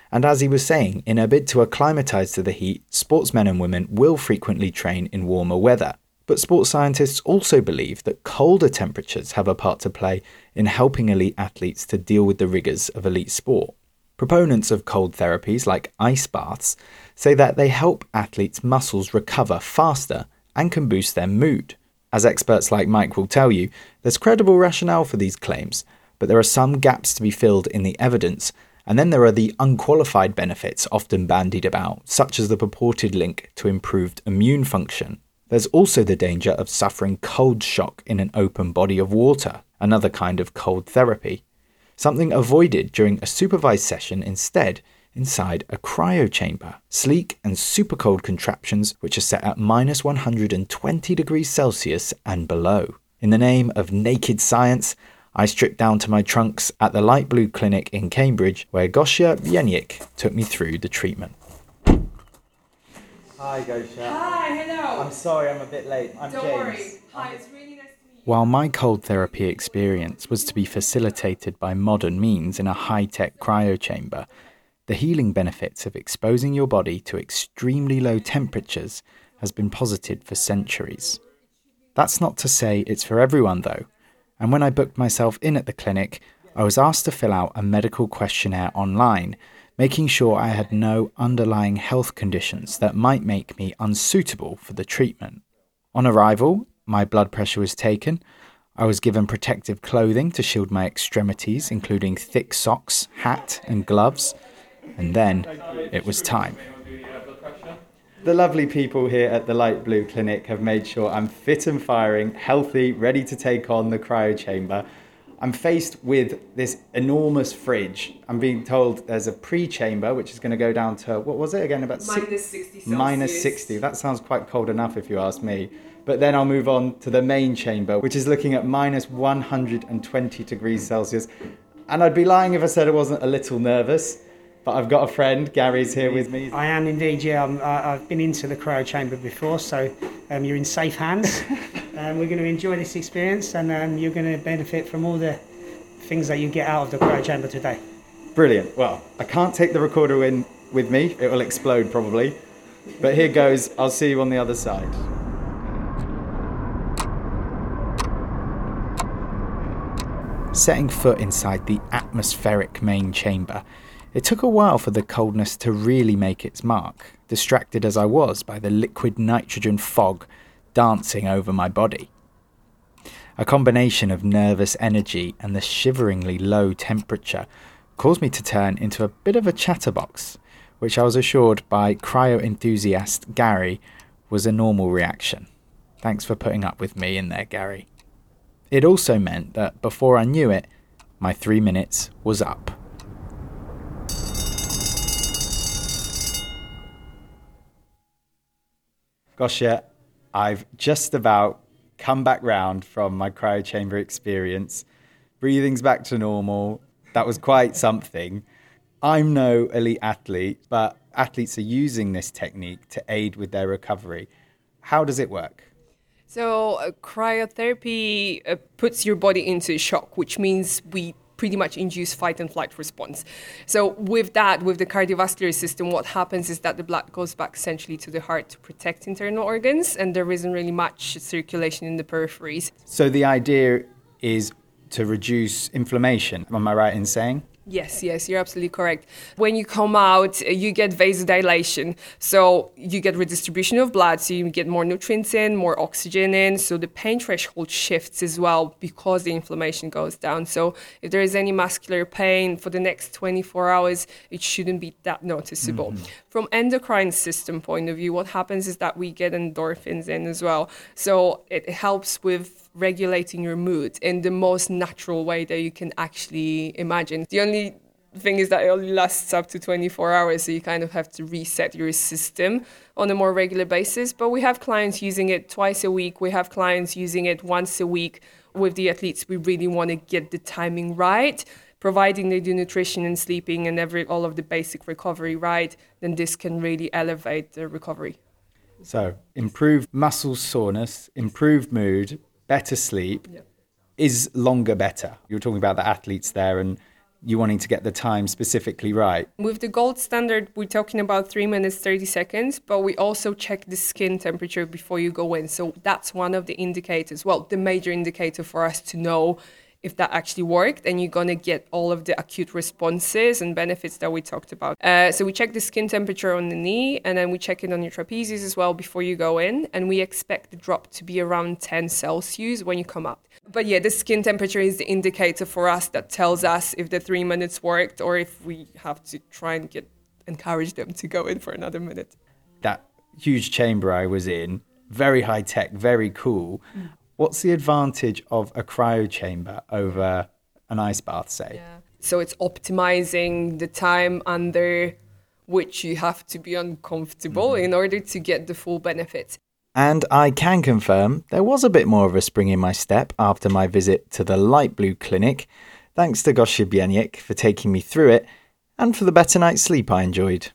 And as he was saying, in a bid to acclimatise to the heat, sportsmen and women will frequently train in warmer weather. But sports scientists also believe that colder temperatures have a part to play in helping elite athletes to deal with the rigours of elite sport. Proponents of cold therapies like ice baths say that they help athletes' muscles recover faster and can boost their mood. As experts like Mike will tell you, there's credible rationale for these claims, but there are some gaps to be filled in the evidence, and then there are the unqualified benefits often bandied about, such as the purported link to improved immune function. There's also the danger of suffering cold shock in an open body of water, another kind of cold therapy. Something avoided during a supervised session instead, inside a cryo chamber. Sleek and super cold contraptions which are set at minus 120 degrees Celsius and below. In the name of naked science, I stripped down to my trunks at the Light Blue Clinic in Cambridge, where Gosia Bienik took me through the treatment. Hi Gosia. Hi, hello. I'm sorry I'm a bit late. I'm Don't James. worry. Hi, it's really nice to meet you. While my cold therapy experience was to be facilitated by modern means in a high-tech cryo chamber, the healing benefits of exposing your body to extremely low temperatures has been posited for centuries. That's not to say it's for everyone though, and when I booked myself in at the clinic, I was asked to fill out a medical questionnaire online, making sure I had no underlying health conditions that might make me unsuitable for the treatment. On arrival, my blood pressure was taken. I was given protective clothing to shield my extremities, including thick socks, hat and gloves. And then it was time. The lovely people here at the Light Blue Clinic have made sure I'm fit and firing, healthy, ready to take on the cryo chamber. I'm faced with this enormous fridge. I'm being told there's a pre-chamber, which is going to go down to, what was it again? About Minus 60 Celsius. Minus 60. That sounds quite cold enough if you ask me. But then I'll move on to the main chamber, which is looking at minus 120 degrees Celsius. And I'd be lying if I said I wasn't a little nervous. But I've got a friend, Gary's here with me. I am indeed, yeah. I've been into the cryo chamber before, so you're in safe hands. We're going to enjoy this experience, and you're going to benefit from all the things that you get out of the cryo chamber today. Brilliant. Well, I can't take the recorder in with me. It will explode probably. But here goes. I'll see you on the other side. Setting foot inside the atmospheric main chamber, it took a while for the coldness to really make its mark, distracted as I was by the liquid nitrogen fog dancing over my body. A combination of nervous energy and the shiveringly low temperature caused me to turn into a bit of a chatterbox, which I was assured by cryo enthusiast Gary was a normal reaction. Thanks for putting up with me in there, Gary. It also meant that before I knew it, my 3 minutes was up. Gosia, I've just about come back round from my cryo chamber experience. Breathing's back to normal. That was quite something. I'm no elite athlete, but athletes are using this technique to aid with their recovery. How does it work? So cryotherapy puts your body into shock, which means we pretty much induce fight and flight response. So with that, with the cardiovascular system, what happens is that the blood goes back essentially to the heart to protect internal organs, and there isn't really much circulation in the peripheries. So the idea is to reduce inflammation. Am I right in saying? Yes, you're absolutely correct. When you come out, you get vasodilation. So you get redistribution of blood, so you get more nutrients in, more oxygen in. So the pain threshold shifts as well because the inflammation goes down. So if there is any muscular pain for the next 24 hours, it shouldn't be that noticeable. Mm-hmm. From endocrine system point of view, what happens is that we get endorphins in as well. So it helps with regulating your mood in the most natural way that you can actually imagine. The only thing is that it only lasts up to 24 hours, so you kind of have to reset your system on a more regular basis. But we have clients using it twice a week. We have clients using it once a week. With the athletes, we really want to get the timing right. Providing they do nutrition and sleeping and all of the basic recovery right, then this can really elevate the recovery. So improved muscle soreness, improved mood, better sleep. Yep. Is longer better? You're talking about the athletes there, and you wanting to get the time specifically right. With the gold standard, we're talking about 3 minutes, 30 seconds, but we also check the skin temperature before you go in. So that's one of the indicators, well, the major indicator for us to know if that actually worked, and you're going to get all of the acute responses and benefits that we talked about. So we check the skin temperature on the knee, and then we check it on your trapezius as well before you go in, and we expect the drop to be around 10 Celsius when you come out. But yeah, the skin temperature is the indicator for us that tells us if the 3 minutes worked or if we have to try and encourage them to go in for another minute. That huge chamber I was in, very high tech, very cool. What's the advantage of a cryo chamber over an ice bath, say? Yeah. So it's optimizing the time under which you have to be uncomfortable in order to get the full benefits. And I can confirm there was a bit more of a spring in my step after my visit to the Light Blue Clinic. Thanks to Gosia Bieniek for taking me through it and for the better night's sleep I enjoyed.